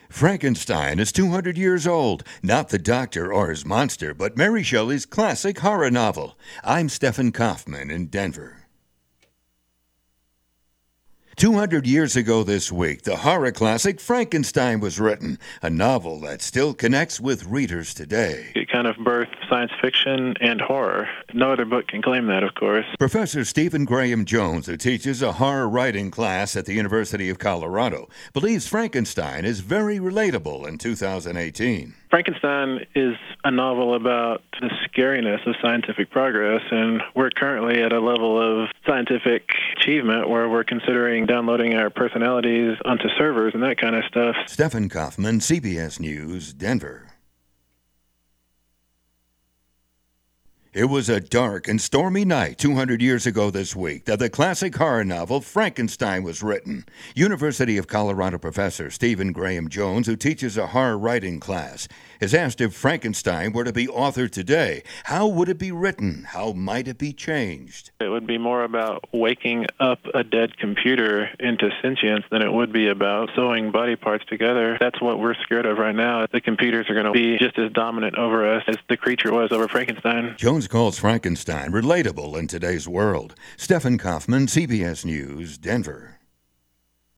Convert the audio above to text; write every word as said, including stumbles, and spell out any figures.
Frankenstein is two hundred years old, not the doctor or his monster, but Mary Shelley's classic horror novel. I'm Stephen Kaufman in Denver. two hundred years ago this week, the horror classic Frankenstein was written, a novel that still connects with readers today. It kind of birthed science fiction and horror. No other book can claim that, of course. Professor Stephen Graham Jones, who teaches a horror writing class at the University of Colorado, believes Frankenstein is very relatable in two thousand eighteen. Frankenstein is a novel about the scariness of scientific progress, and we're currently at a level of scientific achievement where we're considering downloading our personalities onto servers and that kind of stuff. Stephen Kaufman, C B S News, Denver. It was a dark and stormy night two hundred years ago this week that the classic horror novel Frankenstein was written. University of Colorado professor Stephen Graham Jones, who teaches a horror writing class, is asked if Frankenstein were to be authored today, how would it be written? How might it be changed? It would be more about waking up a dead computer into sentience than it would be about sewing body parts together. That's what we're scared of right now. The computers are going to be just as dominant over us as the creature was over Frankenstein. Jones calls Frankenstein relatable in today's world. Stephen Kaufman, C B S News, Denver.